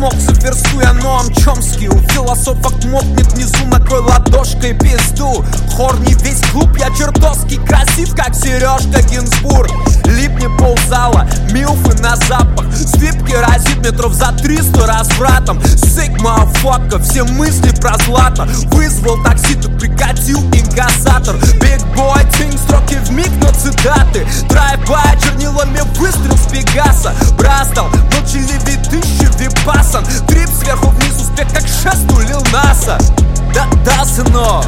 смог, заверстуя Ноам Чомски. У философок мокнет внизу, накрой ладошкой пизду. Хор не весь клуб, я чертовски красив, как Сережка Гинзбург. Липни ползала, милфы на запах. Свипки разит метров за 300 развратом. Сигма, фака, все мысли про злато. Вызвал такси, тут прикатил инкассатор. Big boy, тинг, строки вмиг, но цитаты. Драйв-бай, чернилами выстрел с Пегаса. Брастал, молчаливый тысячи випасан. Трип сверху вниз, успех как шест у Лил Наса. Да, сынок,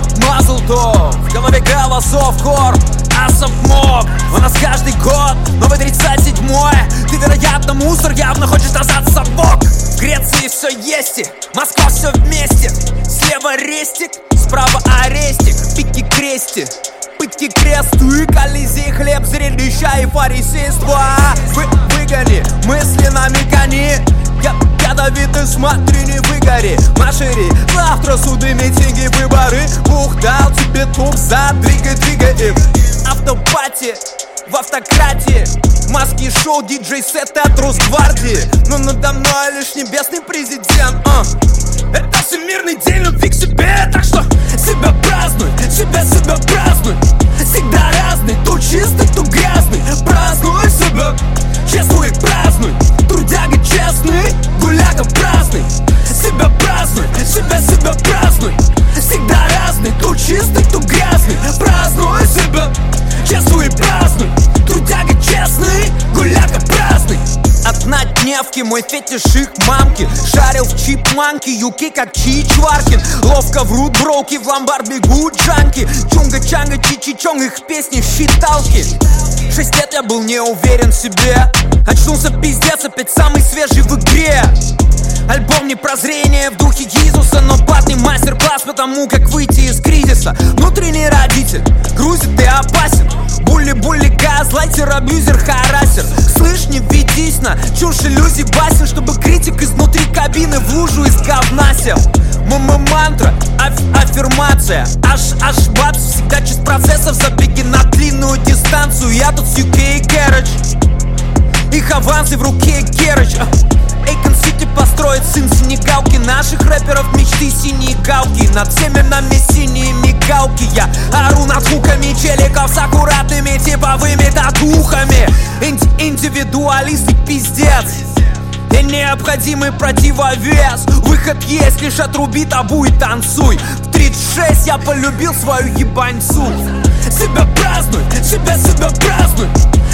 мазл-то в голове голосов хор. Асов мог, у нас каждый год новый 37-й. Ты, вероятно, мусор, явно хочешь назад сапог. В Греции все есть, и Москва все вместе. Слева рестик, справа арестик. Пики крести, пытки кресту и колизей. Хлеб, зрелища и фарисейство. Выгони, мысли намекани. Ядовитый, смотри, не выгори. Машири, завтра суды, митинги, выборы. Бог дал тебе тур за двигай их. Автопати, в автократии. Маски шоу, диджей-сет от Росгвардии. Но надо мной лишь небесный президент. Это всемирный день любви к себе. Так что себя празднуй, себя празднуй. Всегда разный, то чистый, то грязный. Празднуй себя, чествуй, празднуй. Трудяга честный, гуляка праздный. Себя празднуй, себя празднуй. Всегда разный, то чистый, то грязный. Празднуй себя, чествуй, празднуй. Трудяга честный, гуляка праздный. Однодневки, мой фетиш их мамки. Шарил в чипманки, юки как Чичваркин. Ловко врут броуки, в ломбард бегут джанки. Чунга-чанга, чичи-чонг, их песни считалки. 6 лет я был не уверен в себе. Очнулся пиздец, опять самый свежий в игре. Альбом не прозрение в духе Иисуса, но платный мастер-класс по тому, как выйти из кризиса. Внутренний родитель грузит и опасен. Булли-булли, газлайтер, абьюзер, харасер. Слышь, не ведись на чушь иллюзий басен, чтобы критик изнутри кабины в лужу из говна сел. Мантра, аффирмация. Аж бабс, всегда часть процессов. Забеги на длинную дистанцию. Я тут с UK Garage. Их авансы в руке Герыч. Эйкон Сити построит сын Сенегалки. Наших рэперов мечты синие галки. Над всеми нами синие мигалки. Я ору над звуками челиков с аккуратными типовыми татухами. Индивидуалист и пиздец. И необходимый противовес. Выход есть, лишь отруби табу и танцуй. В 36 я полюбил свою ебаньцу. Себя празднуй, себя празднуй.